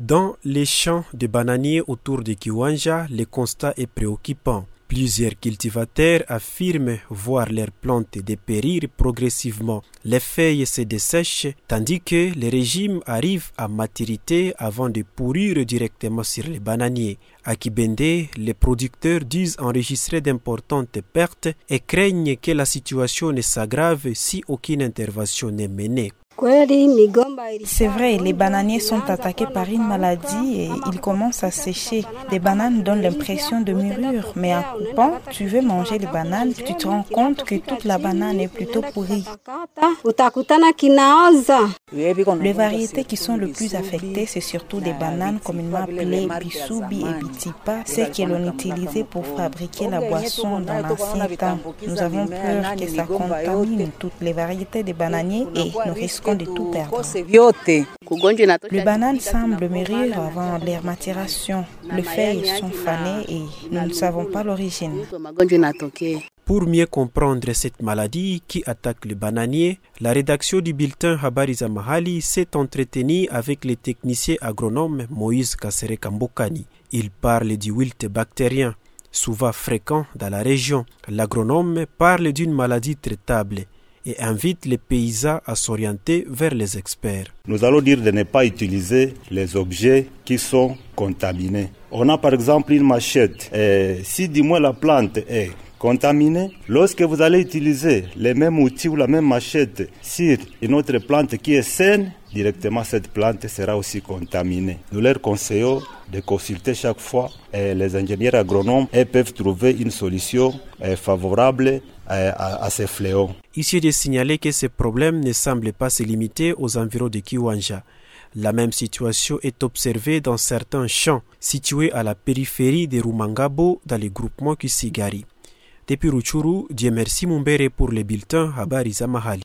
Dans les champs de bananiers autour de Kiwanja, le constat est préoccupant. Plusieurs cultivateurs affirment voir leurs plantes dépérir progressivement. Les feuilles se dessèchent, tandis que le régime arrive à maturité avant de pourrir directement sur les bananiers. À Kibende, les producteurs disent enregistrer d'importantes pertes et craignent que la situation ne s'aggrave si aucune intervention n'est menée. C'est vrai, les bananiers sont attaqués par une maladie et ils commencent à sécher. Les bananes donnent l'impression de mûrir, mais en coupant, tu veux manger les bananes, tu te rends compte que toute la banane est plutôt pourrie. Les variétés qui sont le plus affectées, c'est surtout des bananes communément appelées Bisubi et Bitipa, celles que l'on utilisait pour fabriquer la boisson dans l'ancien temps. Nous avons peur que ça contamine toutes les variétés de bananiers et nous risquons de tout perdre. Les bananes semblent mûrir avant leur maturation. Les feuilles sont fanées et nous ne savons pas l'origine. Pour mieux comprendre cette maladie qui attaque le bananier, la rédaction du bulletin Habari za Mahali s'est entretenue avec le technicien agronome Moïse Kassere Kambokani. Il parle du wilt bactérien, souvent fréquent dans la région. L'agronome parle d'une maladie traitable et invite les paysans à s'orienter vers les experts. Nous allons dire de ne pas utiliser les objets qui sont contaminés. On a par exemple une machette. Si du moins la plante est contaminée, lorsque vous allez utiliser les mêmes outils ou la même machette sur une autre plante qui est saine, directement cette plante sera aussi contaminée. Nous leur conseillons de consulter chaque fois les ingénieurs agronomes et peuvent trouver une solution favorable à ces fléaux. Ici est de signaler que ce problème ne semble pas se limiter aux environs de Kiwanja. La même situation est observée dans certains champs situés à la périphérie de Rumangabo dans le groupement Kisigari. Depuis Rutshuru, Dieu merci Mumbere pour le bulletin Habari za Mahali.